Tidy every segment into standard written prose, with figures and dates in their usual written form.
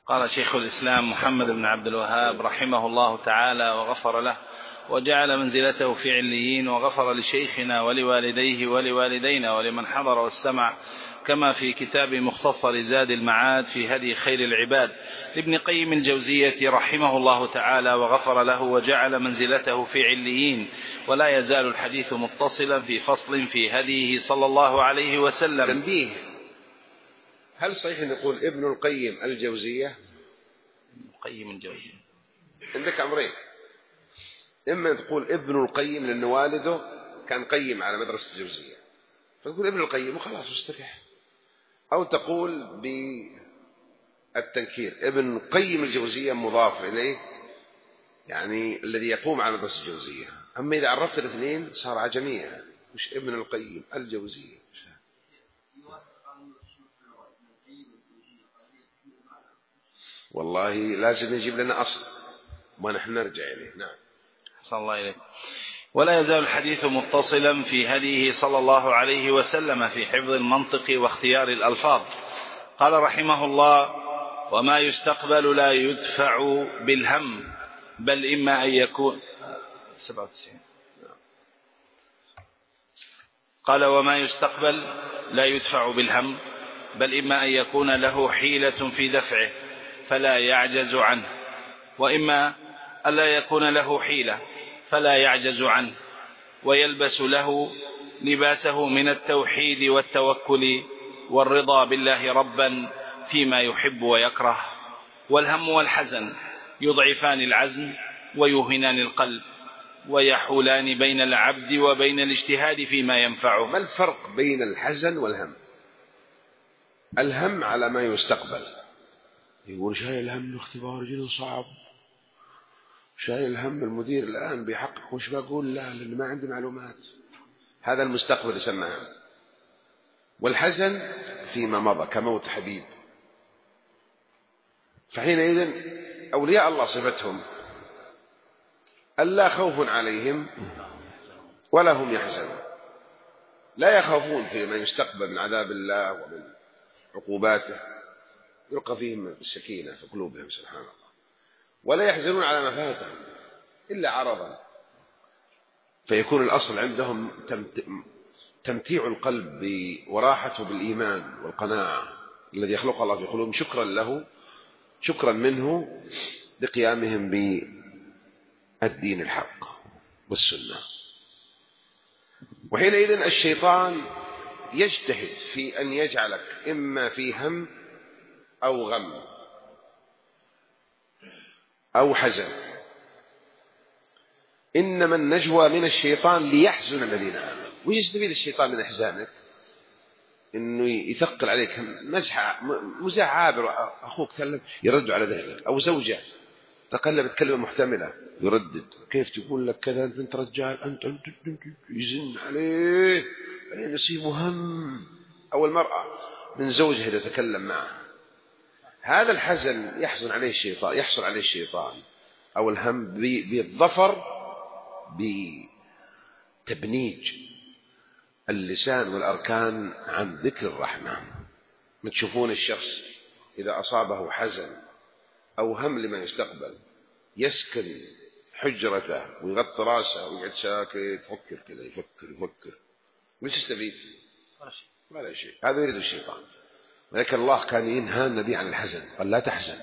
قال شيخ الإسلام محمد بن عبد الوهاب رحمه الله تعالى وغفر له وجعل منزلته في عليين، وغفر لشيخنا ولوالديه ولوالدينا ولمن حضر واستمع، كما في كتاب مختصر زاد المعاد في هدي خير العباد لابن قيم الجوزية رحمه الله تعالى وغفر له، وجعل منزلته في عليين. ولا يزال الحديث متصلا في فصل في هديه صلى الله عليه وسلم. تنبيه: هل صحيح أن نقول ابن القيم الجوزية؟ قيم الجوزية عندك أمرين: إما تقول ابن القيم لأن والده كان قيم على مدرسة الجوزية فتقول ابن القيم وخلاص واستريح، أو تقول بالتنكير ابن قيم الجوزية مضاف إليه، يعني الذي يقوم على مدرسة الجوزية. أما إذا عرفت الاثنين صار عجمية، مش ابن القيم الجوزية. والله لازم يجيب لنا أصل ونحن نرجع إليه. نعم. أحسن الله إليك. ولا يزال الحديث متصلا في هديه صلى الله عليه وسلم في حفظ المنطق واختيار الألفاظ. قال رحمه الله: وما يستقبل لا يدفع بالهم، بل إما أن يكون 97. قال: وما يستقبل لا يدفع بالهم، بل إما أن يكون له حيلة في دفعه فلا يعجز عنه، وإما ألا يكون له حيلة فلا يعجز عنه، ويلبس له لباسه من التوحيد والتوكل والرضا بالله ربا فيما يحب ويكره. والهم والحزن يضعفان العزم ويوهنان القلب، ويحولان بين العبد وبين الاجتهاد فيما ينفعه. ما الفرق بين الحزن والهم؟ الهم على ما يستقبل، يقول شايل هم اختبار جدا صعب، شايل هم المدير الآن بيحقق، وش بقول؟ لا، لأن ما عندي معلومات. هذا المستقبل يسمى هم. والحزن فيما مضى كموت حبيب. فحينئذ أولياء الله صفتهم ألا خوف عليهم ولا هم يحزنون، لا يخافون فيما يستقبل من عذاب الله ومن عقوباته، يلقى فيهم السكينة في قلوبهم سبحان الله، ولا يحزنون على ما فاتهم إلا عرضا. فيكون الأصل عندهم تمتيع القلب وراحته بالإيمان والقناعة الذي يخلق الله في قلوبهم، شكرا له، شكرا منه لقيامهم بالدين الحق والسنة. وحينئذ الشيطان يجتهد في أن يجعلك إما في هم أو غم أو حزن. إنما النجوى من الشيطان ليحزن الذين آمنوا. ويستفيد الشيطان من إحزانك؟ إنه يثقل عليك مزاح عابر، أخوك تكلم يرد على ذهنك، أو زوجة تقلبت كلمة محتملة يردد، كيف تقول لك كذا أنت رجال، أنت يزن عليه نصيب هم. أو المرأة من زوجها إذا تكلم معه، هذا الحزن يحصل عليه الشيطان، أو الهم بالظفر بتبنيج اللسان والأركان عن ذكر الرحمة. ما تشوفون الشخص إذا أصابه حزن أو هم لما يستقبل يسكن حجرته ويغطي راسه ويقعد ساكت يفكر كذا، يفكر وش يستفيد؟ ما لا شيء. هذا يريد الشيطان. ولكن الله كان ينهى النبي عن الحزن، قال لا تحزن،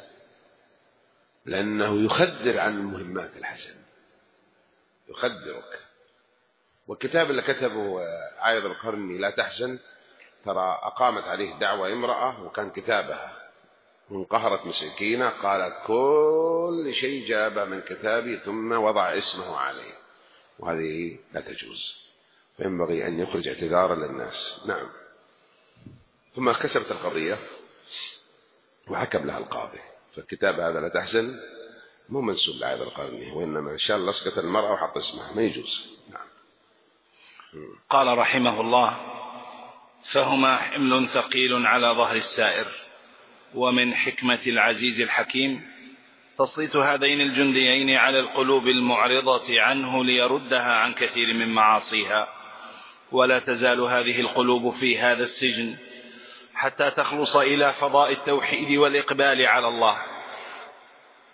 لأنه يخدر عن المهمات. الحزن يخدرك. والكتاب اللي كتبه عايض القرني لا تحزن، ترى أقامت عليه دعوة امرأة، وكان كتابها انقهرت مسكينة، قالت كل شيء جابه من كتابي ثم وضع اسمه عليه، وهذه لا تجوز، فينبغي أن يخرج اعتذارا للناس. نعم. ثم كسبت القضية وحكم لها القاضي، فالكتاب هذا لا تحزن مو منسوب لعايض القرني، وإنما إن شاء الله لصقت المرأة وحط اسمها، ما يجوز. نعم. قال رحمه الله: فهما حمل ثقيل على ظهر السائر. ومن حكمة العزيز الحكيم تسليط هذين الجنديين على القلوب المعرضة عنه ليردها عن كثير من معاصيها. ولا تزال هذه القلوب في هذا السجن حتى تخلص إلى فضاء التوحيد والإقبال على الله،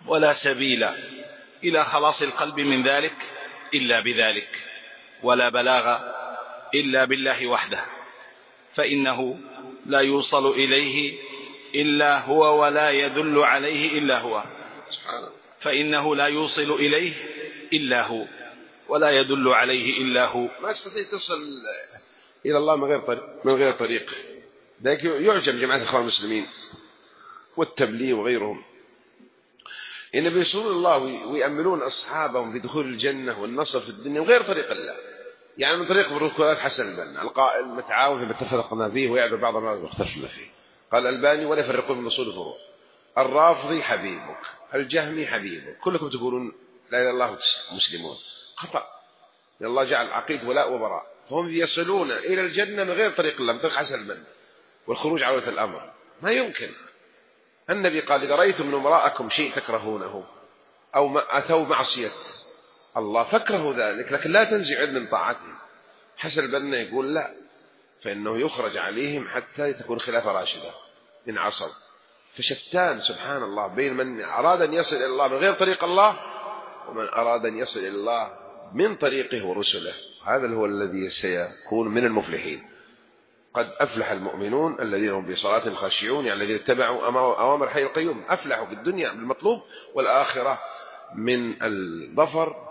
ولا سبيل إلى خلاص القلب من ذلك إلا بذلك، ولا بلاغ إلا بالله وحده، فإنه لا يوصل إليه إلا هو ولا يدل عليه إلا هو، فإنه لا يوصل إليه إلا هو ولا يدل عليه إلا هو. ما استطيع تصل إلى الله من غير طريق. لكن يعجب جماعة الإخوان المسلمين والتبليغ وغيرهم إن بيوصلون الله ويأملون أصحابهم في دخول الجنة والنصر في الدنيا وغير طريق الله، يعني من طريق بروكولات حسن البنا القائل متعاون فيما اتفقنا فيه ويعذر بعض الناس واختلفنا فيه. قال الألباني ولا يفرقون من أصول الفروع. الرافضي حبيبك، الجهمي حبيبك، كلكم تقولون لا إله إلا الله مسلمون. خطأ. الله جعل عقيد ولاء وبراء، فهم يصلون إلى الجنة من غير طريق الله، من طريق حسن البنا والخروج على ولاة الأمر. ما يمكن. النبي قال إذا رأيتم من امرأكم شيء تكرهونه أو أتوا معصية الله فاكرهوا ذلك، لكن لا تنزعوا من طاعتهم. حسن البنا يقول لا، فإنه يخرج عليهم حتى تكون خلافة راشدة إن عصوا. فشتان سبحان الله بين من أراد أن يصل إلى الله من غير طريق الله ومن أراد أن يصل إلى الله من طريقه ورسله. هذا هو الذي سيكون من المفلحين. قد أفلح المؤمنون الذين هم بصلاتهم خاشعون، يعني الذين اتبعوا أوامر حي القيوم، أفلحوا في الدنيا بالمطلوب والآخرة من الظفر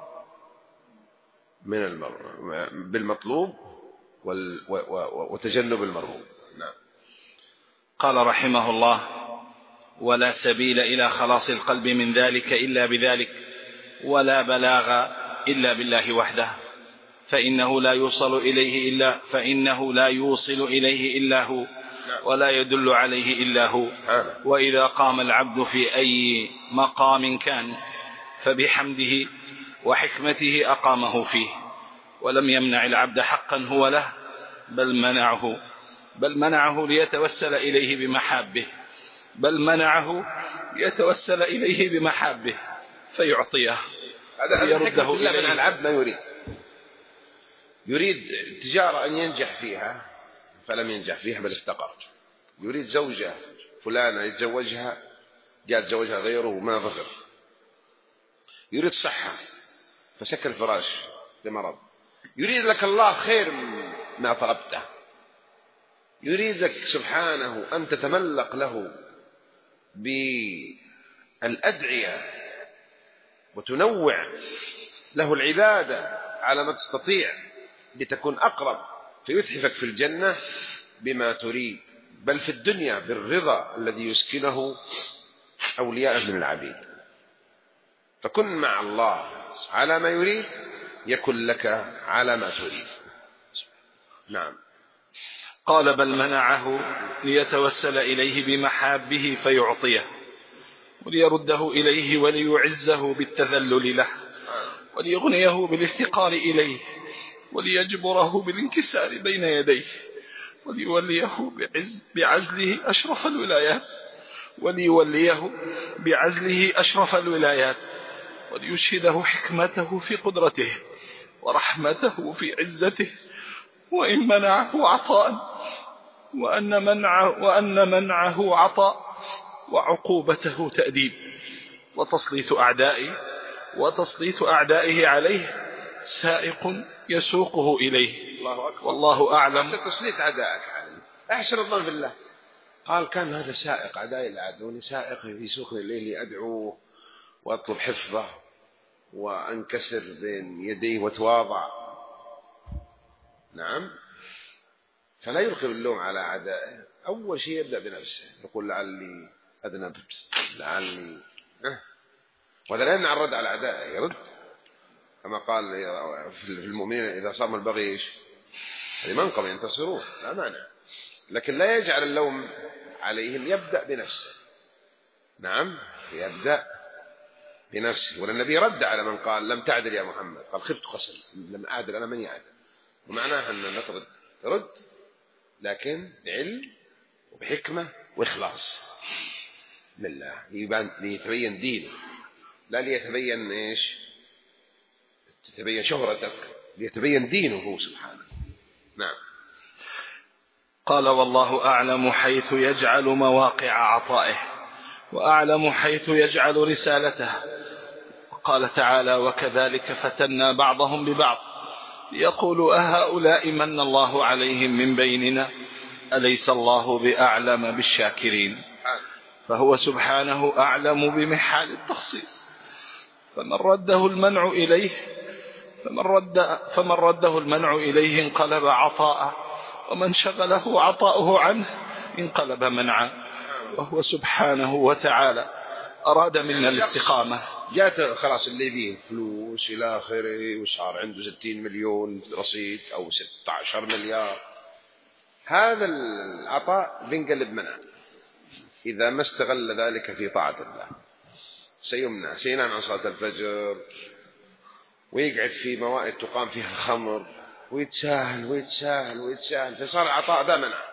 بالمطلوب وتجنب المرغوب. نعم. قال رحمه الله ولا سبيل إلى خلاص القلب من ذلك إلا بذلك، ولا بلاغ إلا بالله وحده، فإنه لا يوصل إليه إلا هو ولا يدل عليه إلا هو. وإذا قام العبد في أي مقام كان فبحمده وحكمته أقامه فيه، ولم يمنع العبد حقا هو له، بل منعه ليتوسل إليه بمحابه فيعطيه. هذا يرده إليه. من العبد ما يريد تجارة أن ينجح فيها فلم ينجح فيها بل افتقر. يريد زوجة فلانة يتزوجها جاء تزوجها غيره وما ظفر. يريد صحة فسك الفراش بمرض. يريد لك الله خير ما طلبته. يريد لك سبحانه أن تتملق له بالأدعية وتنوع له العبادة على ما تستطيع لتكون أقرب، فيتحفك في الجنة بما تريد، بل في الدنيا بالرضا الذي يسكنه أولياء من العبيد. فكن مع الله على ما يريد يكن لك على ما تريد. نعم. قال بل منعه ليتوسل إليه بمحابه فيعطيه، وليرده إليه وليعزه بالتذلل له، وليغنيه بالافتقار إليه، وليجبره بالانكسار بين يديه، وليوليه بعزله أشرف الولايات، وليشهده حكمته في قدرته ورحمته في عزته، وإن منعه عطاء، وأن منعه عطاء وعقوبته تأديب، وتسليط أعدائه عليه سائق يسوقه إليه. الله أكبر. والله أعلم. تسليط أعدائك عليه. أحسن الظن بالله. قال كان هذا سائق أعدائي العدو، سائق يسوقني إليه لأدعوه وأطلب حفظه وأنكسر بين يديه وتواضع. نعم. فلا يلقي اللوم على أعدائه. أول شيء يبدأ بنفسه، يقول لعلي أذنبت، لعلي وهذا لا يمنع الرد على أعدائه، يرد كما قال في المؤمنين إذا صام البغي هذه منقبة ينتصرون، لا مانع، لكن لا يجعل اللوم عليهم، يبدأ بنفسه. نعم، يبدأ بنفسه. والنبي رد على من قال لم تعدل يا محمد، قال خفت قسم لم أعدل أنا من يعدل، ومعناها أن نرد لكن بعلم وبحكمة وإخلاص لله، ليتبين دينه، لا ليتبين تتبين شهرتك، ليتبين دينه هو سبحانه. نعم. قال والله أعلم حيث يجعل مواقع عطائه، وأعلم حيث يجعل رسالته. قال تعالى: وكذلك فتنا بعضهم ببعض يقولوا أهؤلاء من الله عليهم من بيننا أليس الله بأعلم بالشاكرين. فهو سبحانه أعلم بمحال التخصيص، فمن رده المنع إليه انقلب عطاء، ومن شغله عطاؤه عنه انقلب منعا. وهو سبحانه وتعالى أراد منا الاستقامة. جاءت خلاص اللي فيه فلوس إلى آخره وصار عنده 60 مليون رصيد أو 16 مليار، هذا العطاء بينقلب منع إذا ما استغل ذلك في طاعة الله. سينام عن صلاة الفجر ويقعد في موائد تقام فيها الخمر ويتساهل، فصار العطاء ذا منع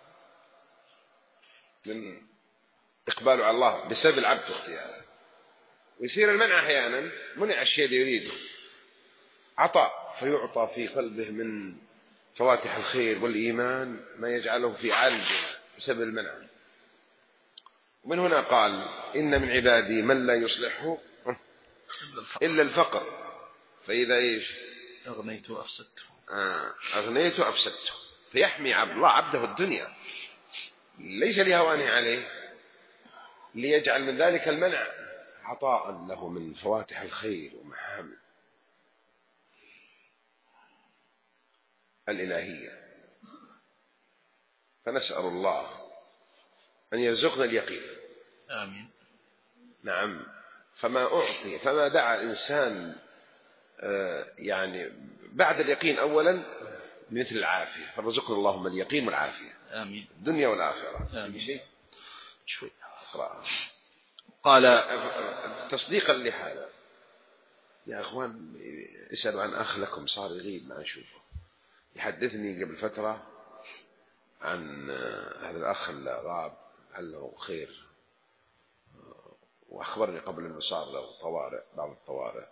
من إقباله على الله بسبب العبد واختياره. ويصير المنع أحيانا منع الشيء اللي يريده، عطاء فيعطى في قلبه من فواتح الخير والإيمان ما يجعله في عالم بسبب المنع. ومن هنا قال: إن من عبادي من لا يصلحه إلا الفقر، فإذا إيش أغنيت وأفسدته فيحمي الله عبده الدنيا ليس لهوانه عليه، ليجعل من ذلك المنع عطاء له من فواتح الخير ومحامد الإلهية. فنسأل الله أن يرزقنا اليقين. آمين. نعم. فما دعا الإنسان يعني بعد اليقين أولا مثل العافية، فرزقنا اللهم اليقين والعافية. آمين. الدنيا والآخرة. آمين. شوي. قال تصديقا لهذا يا أخوان اسألوا عن أخ لكم صار يغيب ما نشوفه. يحدثني قبل فترة عن هذا الأخ اللي غاب له خير، وأخبرني قبل أنه صار له بعض الطوارئ،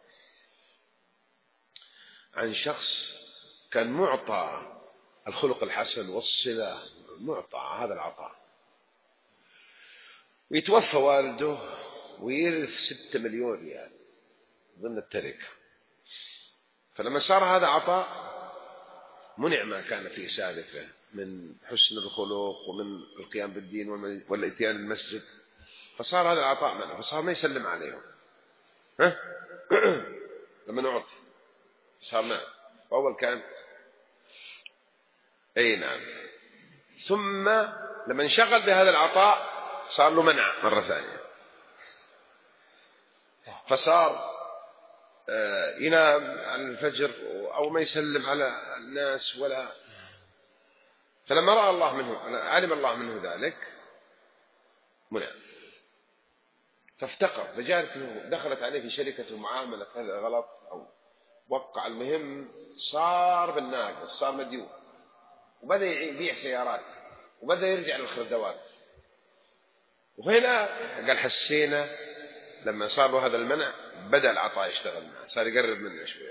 عن شخص كان معطى الخلق الحسن والصلة، معطى هذا العطاء، ويتوفى والده ويرث 6 مليون ريال ضمن التركة. فلما صار هذا عطاء منع ما كان في سالفه من حسن الخلق ومن القيام بالدين والاتيان المسجد، فصار هذا العطاء منه، فصار ما يسلم عليهم لما نعطي صار نعم. أول كان أي نعم، ثم لما انشغل بهذا العطاء صار له منع مرة ثانية، فصار ينام عن الفجر أو ما يسلم على الناس ولا. فلما رأى الله منه، علم الله منه ذلك، منع، فافتقر، فجارته دخلت عليه في شركة معاملة هذا غلط أو وقع، المهم صار بالناقص، صار مديون، وبدأ يبيع سيارات وبدأ يرجع للخردوات. وهنا قال حسينا لما صار له هذا المنع بدأ العطاء يشتغل معه، صار يقرب منه شوية.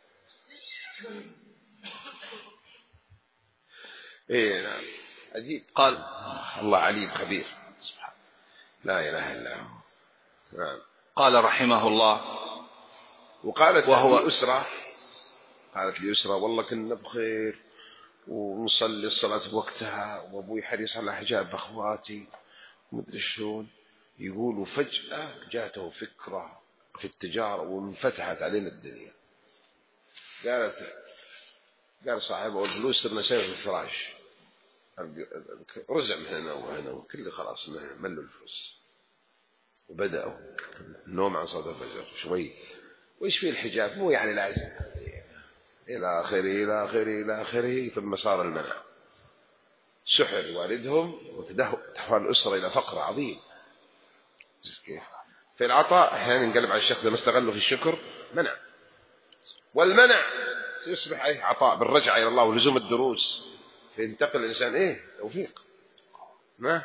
ايه نعم عجيب. قال الله عليم خبير سبحانه لا إله إلا هو. نعم. قال رحمه الله: وقالت لي أسرة والله كنا بخير ونصلي الصلاة بوقتها وأبوي حريص على حجاب أخواتي ومدري شلون، يقولوا فجأة جاته فكرة في التجارة وانفتحت علينا الدنيا. قال صاحبه الفلوس صرنا شيء في الفراش، رزع من هنا وهنا وكل خلاص ملوا الفلوس، وبدأوا النوم عن صلاة الفجر شوي، وإيش فيه الحجاب مو يعني لازم إلى آخره. ثم صار المنع، سحر والدهم وتحول الأسرة إلى فقر عظيم. كيف في العطاء أحيانا ينقلب على الشخص لما استغله في الشكر منع، والمنع سيصبح عليه عطاء بالرجعة إلى الله ولزوم الدروس، فينتقل الإنسان توفيق. ما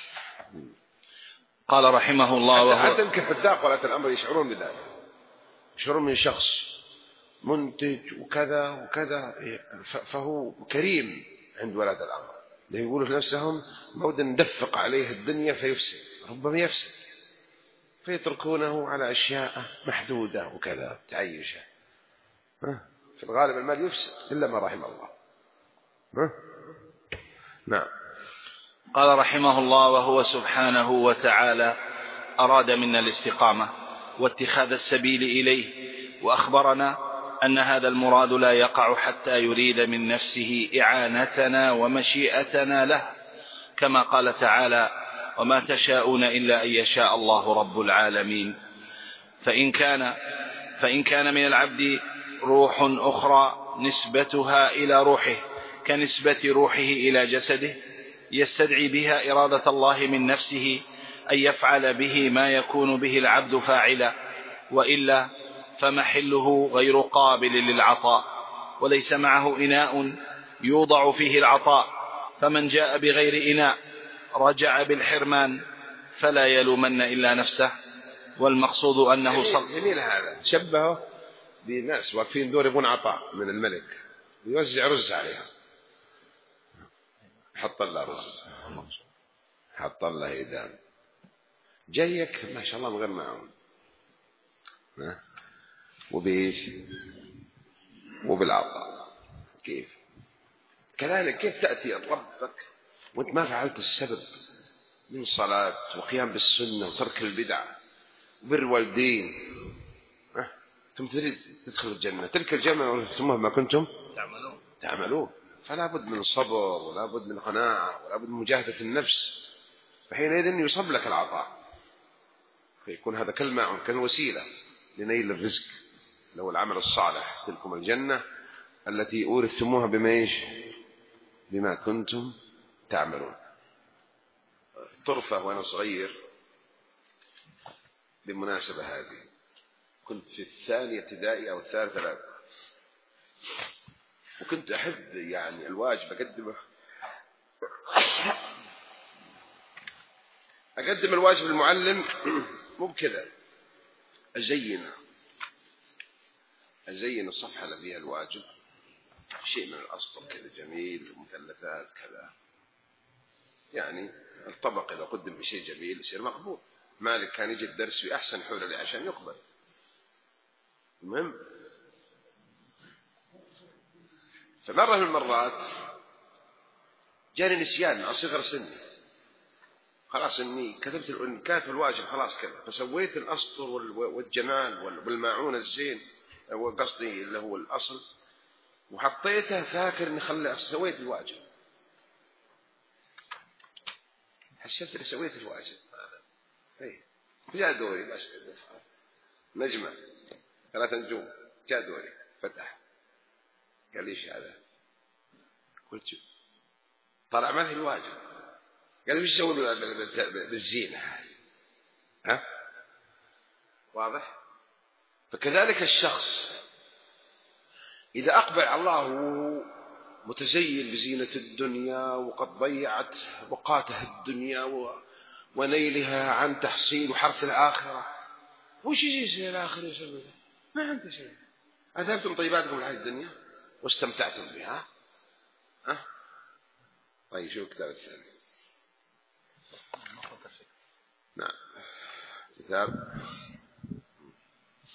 قال رحمه الله: حتى الكفداء ولاة الأمر يشعرون بذلك، يشعرون من شخص منتج وكذا فهو كريم عند ولاة الأمر، يقولوا في نفسهم مود ندفق عليه الدنيا فيفسد، ربما يفسد. فيتركونه على أشياء محدودة وكذا تعيشه. في الغالب المال يفسد إلا ما رحم الله. نعم. قال رحمه الله: وهو سبحانه وتعالى أراد منا الاستقامة واتخاذ السبيل إليه، وأخبرنا أن هذا المراد لا يقع حتى يريد من نفسه إعانتنا ومشيئتنا له، كما قال تعالى: وما تشاءون إلا أن يشاء الله رب العالمين. فإن كان من العبد روح أخرى نسبتها إلى روحه كنسبة روحه إلى جسده يستدعي بها إرادة الله من نفسه أن يفعل به ما يكون به العبد فاعلا، وإلا فمحله غير قابل للعطاء، وليس معه إناء يوضع فيه العطاء، فمن جاء بغير إناء رجع بالحرمان فلا يلومن إلا نفسه. والمقصود أنه جميل هذا، شبهه بناس واقفين دور يبون عطاء من الملك ويوزع رز عليها، حط الله رز، حط الله إدام، جايك ما شاء الله من غير معون، وبإيش وبالعطاء. كذلك كيف تأتي ربك وانت ما فعلت السبب من صلاة وقيام بالسنة وترك البدع وبر والدين، ثم تريد تدخل الجنة، تلك الجنة ورثتموها ما كنتم تعملون. فلا بد من صبر ولا بد من قناعة ولا بد من مجاهدة النفس، فحينئذ يصب لك العطاء، فيكون هذا كالماء كالوسيلة لنيل الرزق، لو العمل الصالح تلكم الجنة التي أورثتموها بما كنتم تعملون. طرفة وأنا صغير بالمناسبة هذه، كنت في الثانية ابتدائي أو الثالثة لا، وكنت أحب يعني الواجب أقدم الواجب المعلم مو بكذا، أزين الصفحة اللي فيها الواجب شيء من الأسطر كذا جميل ومثلثات كذا، يعني الطبق إذا قدم بشيء جميل يصير مقبول. مالك كان يجي الدرس في أحسن حول لي عشان يقبل. المهم فمرة من المرات جاني نسيان أصغر سني، خلاص إني كاتب الواجب خلاص كذا، فسويت الأسطر والجمال والماعون الزين وقصدي اللي هو الأصل، وحطيته فاكر إني سويت الواجب، حسيت إني سويت الواجب. جاء دوري بس نجمة 3 نجوم، جاء دوري فتح قال ليش هذا؟ قلت شو طلع ما في الواجب. قال لي وش يسوون بالزينة؟ واضح؟ فكذلك الشخص إذا أقبل على الله متزين بزينة الدنيا وقد ضيعت بقاته الدنيا ونيلها عن تحصيل وحرث الآخرة، وش يجي الآخر يسوي؟ ما عنده شيء. أذهبتم طيباتكم الحياة الدنيا واستمتعتم بها. طيب شو الكتاب الثاني؟ نعم كتاب